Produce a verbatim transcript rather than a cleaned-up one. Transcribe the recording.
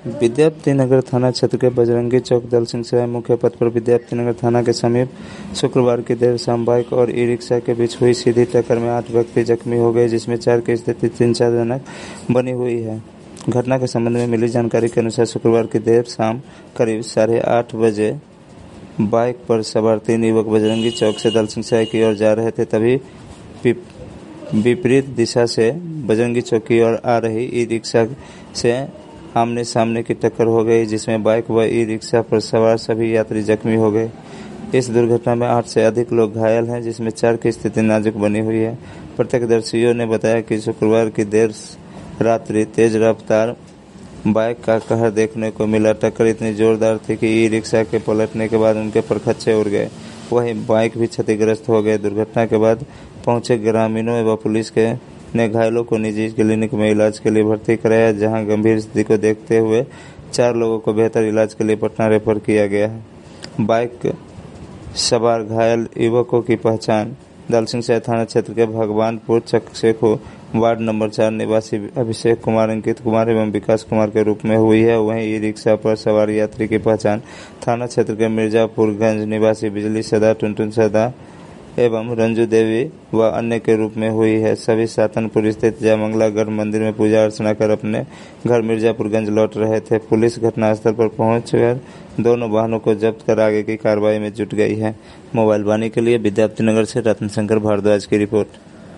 विद्यापतिनगर थाना क्षेत्र के बजरंगी चौक दलसिंहसराय मुख्य पथ पर विद्यापतिनगर थाना के समीप शुक्रवार की देर शाम बाइक और ई रिक्शा के बीच हुई सीधी टक्कर में आठ व्यक्ति जख्मी हो गए, जिसमें चार की स्थिति चिंताजनक बनी हुई है। घटना के संबंध में मिली जानकारी के अनुसार शुक्रवार की देर शाम करीब साढ़े आठ बजे बाइक पर सवार तीन युवक बजरंगी चौक से दलसिंहसराय की ओर जा रहे थे। तभी विपरीत दिशा से बजरंगी चौक की ओर आ रही ई रिक्शा से आमने सामने की टक्कर हो गई, जिसमें बाइक व ई रिक्शा पर सवार सभी यात्री जख्मी हो गए। इस दुर्घटना में आठ से अधिक लोग घायल हैं, जिसमें चार की स्थिति नाजुक बनी हुई है। प्रत्यक्षदर्शियों ने बताया कि शुक्रवार की देर रात्रि तेज रफ्तार बाइक का कहर देखने को मिला। टक्कर इतनी जोरदार थी कि ई रिक्शा के पलटने के बाद उनके परखच्चे उड़ गए, वहीं बाइक भी क्षतिग्रस्त हो गए। दुर्घटना के बाद पहुंचे ग्रामीणों व पुलिस के ने घायलों को निजी क्लिनिक में इलाज के लिए भर्ती कराया, जहां गंभीर स्थिति को देखते हुए चार लोगों को बेहतर इलाज के लिए पटना रेफर किया गया है। बाइक सवार घायल युवकों की पहचान दलसिंहसराय थाना क्षेत्र के भगवानपुर चकसेखो वार्ड नंबर चार निवासी अभिषेक कुमार, अंकित कुमार एवं विकास कुमार के रूप में हुई है। वहीं ई रिक्शा पर सवार यात्री की पहचान थाना क्षेत्र के मिर्जापुरगंज निवासी बिजली सदा, टुनटुन सदा एवं रंजू देवी व अन्य के रूप में हुई है। सभी सातनपुर स्थित जयमंगलागढ़ मंदिर में पूजा अर्चना कर अपने घर मिर्जापुरगंज लौट रहे थे। पुलिस घटनास्थल पर पहुंचकर दोनों वाहनों को जब्त कर आगे की कार्रवाई में जुट गई है। मोबाइल वाणी के लिए विद्यापतिनगर से रत्न शंकर भारद्वाज की रिपोर्ट।